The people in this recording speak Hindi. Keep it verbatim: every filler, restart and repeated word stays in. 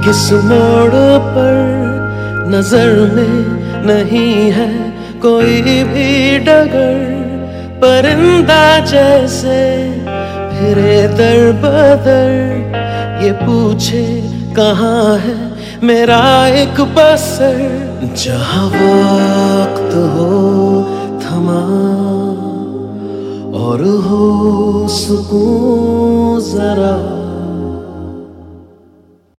किस मोड़ पर नजर में नहीं है कोई भी डगर, परिंदा जैसे फिरे दर बदर, ये पूछे कहाँ है मेरा एक बसर। जहाँ वक्त हो थमा और हो सुकून जरा,